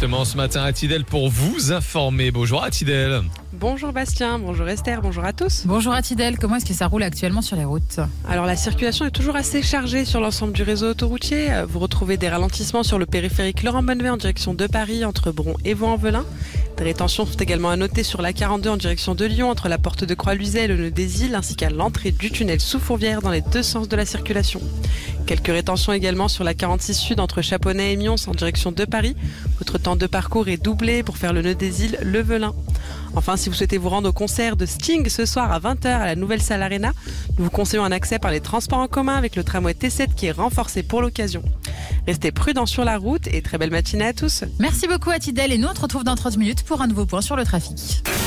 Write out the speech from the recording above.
Justement, ce matin à Tidel pour vous informer. Bonjour à Tidel. Bonjour Bastien, bonjour Esther, bonjour à tous. Bonjour à Tidel, comment est-ce que ça roule actuellement sur les routes ? Alors la circulation est toujours assez chargée sur l'ensemble du réseau autoroutier. Vous retrouvez des ralentissements sur le périphérique Laurent Bonnevet en direction de Paris entre Bron et Vaux-en-Velin. Des rétentions sont également à noter sur la 42 en direction de Lyon entre la porte de Croix-Luizet et le nœud des Îles ainsi qu'à l'entrée du tunnel sous Fourvière dans les deux sens de la circulation. Quelques rétentions également sur la 46 Sud entre Chaponnay et Mions en direction de Paris. Votre temps de parcours est doublé pour faire le nœud des Îles, le Velin. Enfin, si vous souhaitez vous rendre au concert de Sting ce soir à 20h à la Nouvelle Salle Arena, nous vous conseillons un accès par les transports en commun avec le tramway T7 qui est renforcé pour l'occasion. Restez prudents sur la route et très belle matinée à tous. Merci beaucoup à Tidel et nous on se retrouve dans 30 minutes pour un nouveau point sur le trafic.